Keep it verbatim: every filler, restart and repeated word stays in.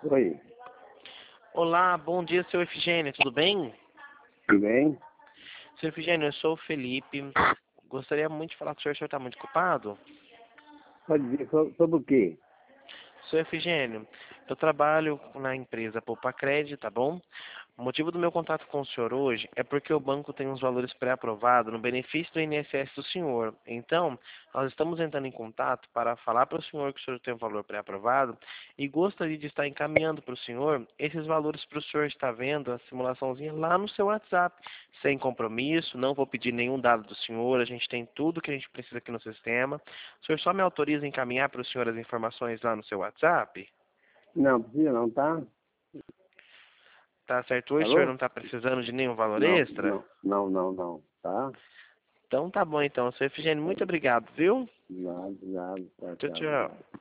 Oi, Olá, bom dia, seu Efigênio, tudo bem? tudo bem? Seu Efigênio, eu sou o Felipe. Gostaria muito de falar com o senhor, o senhor está muito ocupado? Pode dizer so- sobre o quê? Seu Efigênio, eu trabalho na empresa Poupa Crédito, tá bom? O motivo do meu contato com o senhor hoje é porque o banco tem uns valores pré-aprovados no benefício do I N S S do senhor. Então, nós estamos entrando em contato para falar para o senhor que o senhor tem um valor pré-aprovado e gostaria de estar encaminhando para o senhor esses valores para o senhor estar vendo a simulaçãozinha lá no seu WhatsApp, sem compromisso, não vou pedir nenhum dado do senhor, a gente tem tudo que a gente precisa aqui no sistema. O senhor só me autoriza a encaminhar para o senhor as informações lá no seu WhatsApp? Não, precisa não, tá? Tá certo? Hoje o senhor não Alô? está precisando de nenhum valor Não, extra? não, não, não, não, tá? Então tá bom então, seu Efigênio, muito obrigado, viu? Nada, nada, tchau, Tchau, tchau, tchau. obrigado.